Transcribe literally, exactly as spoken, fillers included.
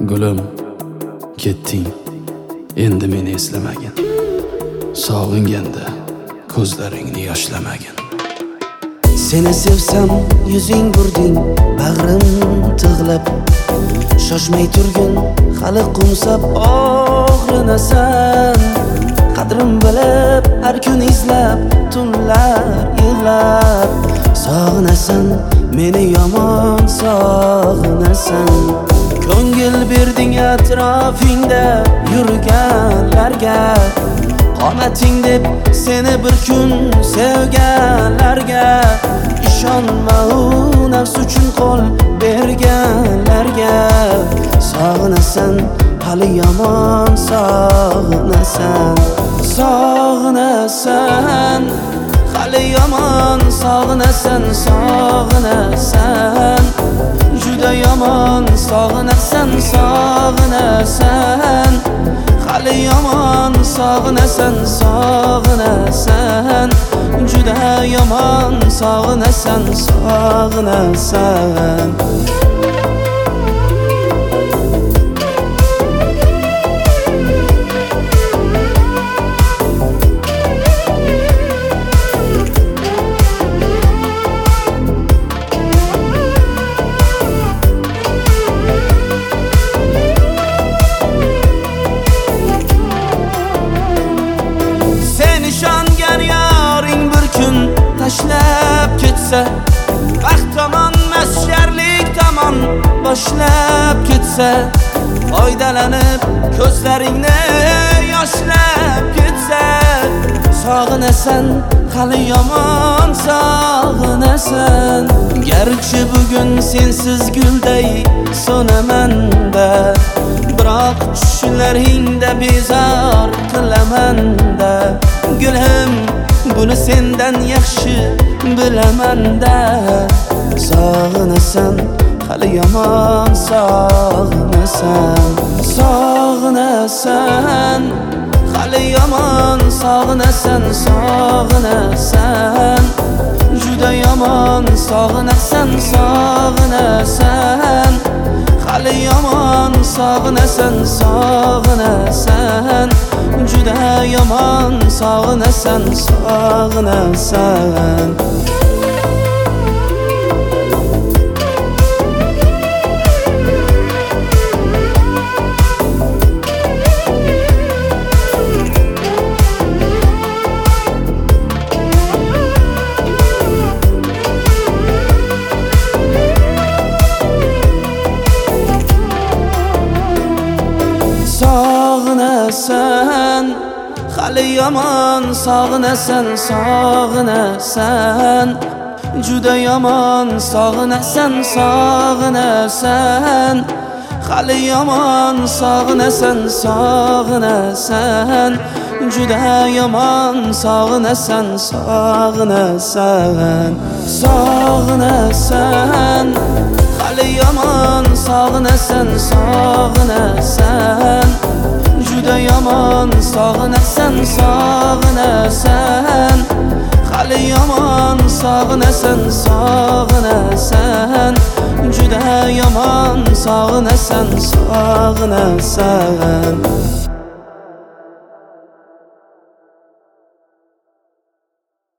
Gulim, ketding, endi meni eslamagin. Sog'inganda ko'zlaringni yoshlamagin. Seni sevsam yuzing burding, bag'rim tig'lab. Shoshmay turgin, hali qumsab og'rinasan. Qadrim bilib, har kun izlab, tunlar yig'lab. Sog'inasan, meni yomon sog'inasan. Ko'ngil berding atrofingda yurganlarga, qomating deb seni bir kun sevganlarga. Ishonma u nafs uchun qo'l berganlarga. Sog'inasan, hali yomon sog'inasan. Sog'inasan, hali yomon sog'inasan. Sog'inasan, juda yomon sog'inasan. Sog'inasan, hali yomon sog'inasan. Sog'inasan, juda yomon sog'inasan. Sog'inasan. Tashlab ketsa, vaqt tomon masharlik tomon boshlab ketsa, foydalanib ko'zlaringni yoshlab ketsa. Sog'inasan, hali yomon sog'inasan. Garchi bugun sensiz gulday so'naman-da, biroq tushlaringda bezor qilaman-da. Gulim, buni sendan yaxshi bilaman-da. Sog'inasan, hali yomon sog'inasan. Sog'inasan, hali yomon sog'inasan. Sog'inasan, juda yomon sog'inasan. Sog'inasan, hali yomon sog'inasan. Sog'inasan, juda yomon sog'inasan. Sog'inasan. Sog'inasan, hali yomon sog'inasan. Sog'inasan, juda yomon sog'inasan. Sog'inasan, hali yomon sog'inasan. Sog'inasan, juda yomon sog'inasan. Sog'inasan. Sog'inasan, hali yomon sog'inasan. Sog'inasan, juda yomon sog'inasan. Sog'inasan, hali yomon sog'inasan. Sog'inasan, juda yomon sog'inasan. Sog'inasan.